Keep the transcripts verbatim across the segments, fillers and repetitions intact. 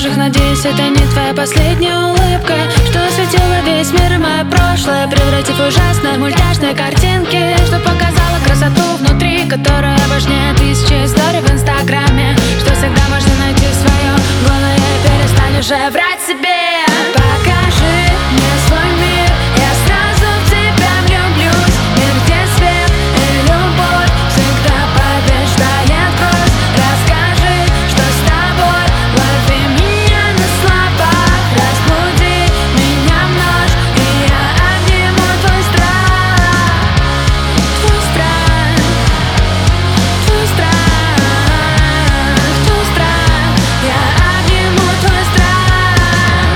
глазах, надеюсь, это не твоя последняя улыбка, что осветила весь мир и мое прошлое, превратив в ужасные мультяшные картинки, что показала красоту внутри, которая важнее тысячи историй в инстаграме, что всегда можно найти свое голое и перестань уже врать себе. Покажи мне свой мир, я сразу в тебя влюблюсь. Мир, где свет и любовь всегда побеждает кровь. Расскажи, что с тобой, лови меня на словах, разбуди меня вновь, и я обниму твой страх. Твой страх, твой страх, твой страх, я обниму твой страх.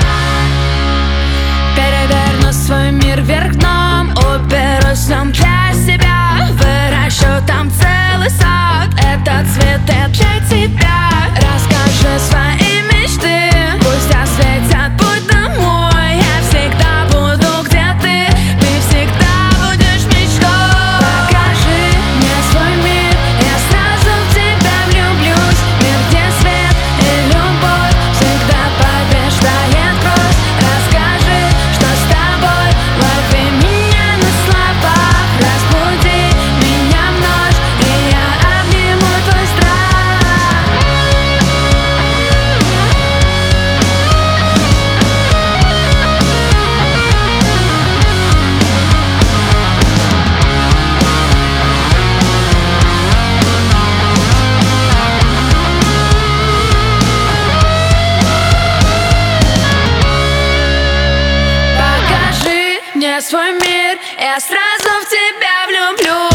Переверну свой мир вверх дном, уберу всем для себя, выращу там целый сад, этот цветет для тебя. Расскажи свои мечты, пусть осветят путь домой. Я всегда буду, где ты, ты всегда будешь мечтой. Покажи мне свой мир, я сразу в тебя влюблюсь. Мир, где свет и любовь всегда побеждает кровь. Расскажи, что с тобой, лови меня на словах, разбуди меня вновь, и я обниму твой страх. Покажи мне свой мир, я сразу в тебя влюблюсь.